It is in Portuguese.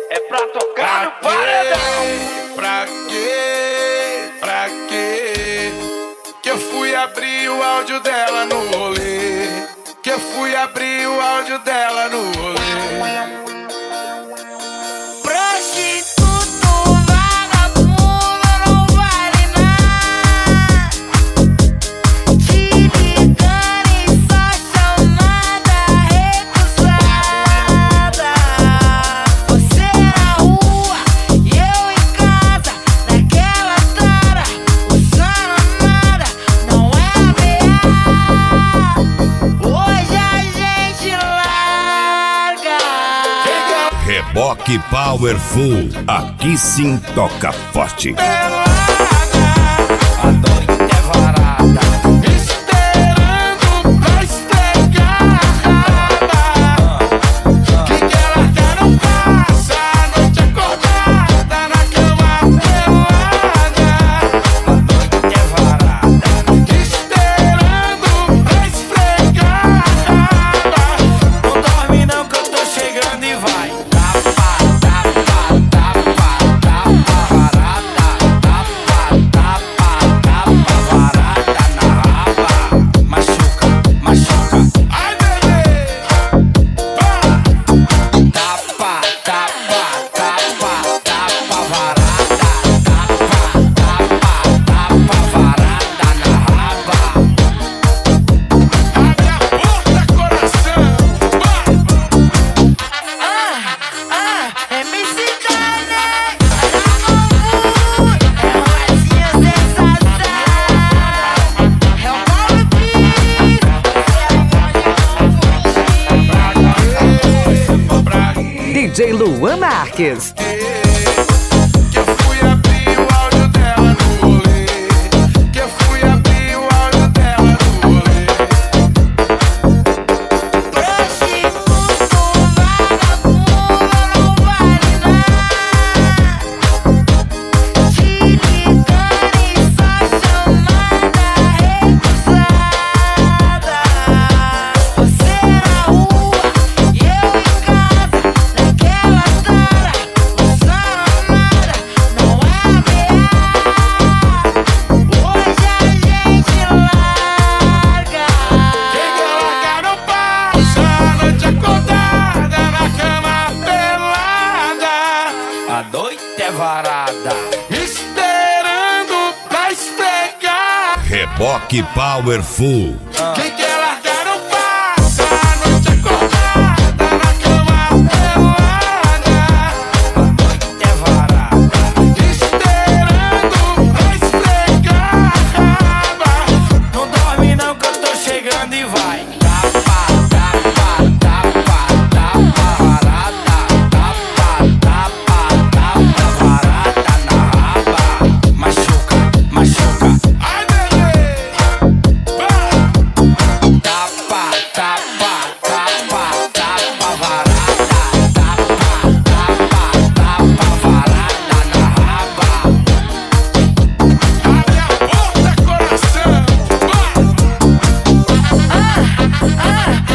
É pra tocar no paredão. Pra quê? Pra quê? Que eu fui abrir o áudio dela no rolê. Que eu fui abrir o áudio dela no rolê. Reboque Powerful, aqui sim toca forte. A noite é varada, esperando pra esfregar. Que ela quer não passa a noite acordada na cama pelada. A noite é varada, esperando pra esfregar. Não dorme não que eu tô chegando e vai. DJ Luan Marques. Que eu fui abrir o áudio dela no rolê. Que eu fui abrir o áudio dela no rolê. Prostituto, vagabundo, não vale nada. Te ligando e só chamada recusada. Você na rua e eu em casa. Naquela tara, usando nada, não é ameaça. Hoje a gente larga. Quem quer largar não passa a noite acordada na cama pelada. A noite é varada, esperando pra esfregar. Reboque Powerful. Quem quer largar não passa a noite acordada na cama pelada. A noite é varada, esperando pra esfregar. Não dorme não que eu tô chegando e vai. Tapa, tapa, tapa, tapa, varada. Tapa, tapa, tapa, varada na raba. Machuca, machuca. Ai, bebê. Tapa, tapa, tapa, tapa, varada. Tapa, tapa, tapa, varada na raba. Abre a porta, coração.